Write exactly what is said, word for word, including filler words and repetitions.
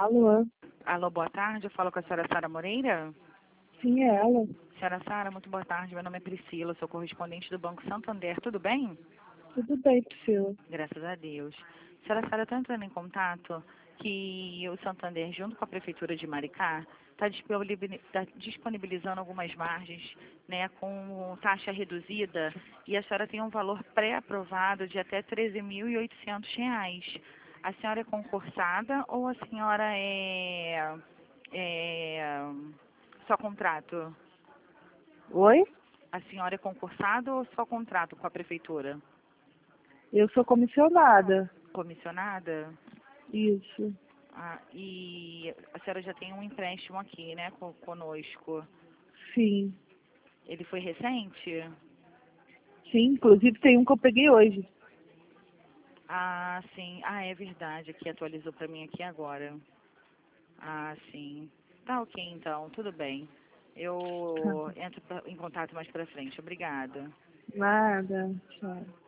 Alô? Alô, boa tarde. Eu falo com a senhora Sara Moreira. Sim, é ela. Senhora Sara, muito boa tarde. Meu nome é Priscila, sou correspondente do Banco Santander. Tudo bem? Tudo bem, Priscila. Graças a Deus. Senhora Sara, estou entrando em contato que o Santander, junto com a Prefeitura de Maricá, está disponibilizando algumas margens, né, com taxa reduzida, e a senhora tem um valor pré-aprovado de até treze mil e oitocentos reais. A senhora é concursada ou a senhora é, é só contrato? Oi? A senhora é concursada ou só contrato com a Prefeitura? Eu sou comissionada. Comissionada? Isso. Ah, e a senhora já tem um empréstimo aqui, né, co- conosco. Sim. Ele foi recente? Sim, inclusive tem um que eu peguei hoje. Ah, sim. Ah, é verdade. Aqui atualizou para mim aqui agora. Ah, sim. Tá ok, então. Tudo bem. Eu entro pra- em contato mais para frente. Obrigada. Nada. Tchau.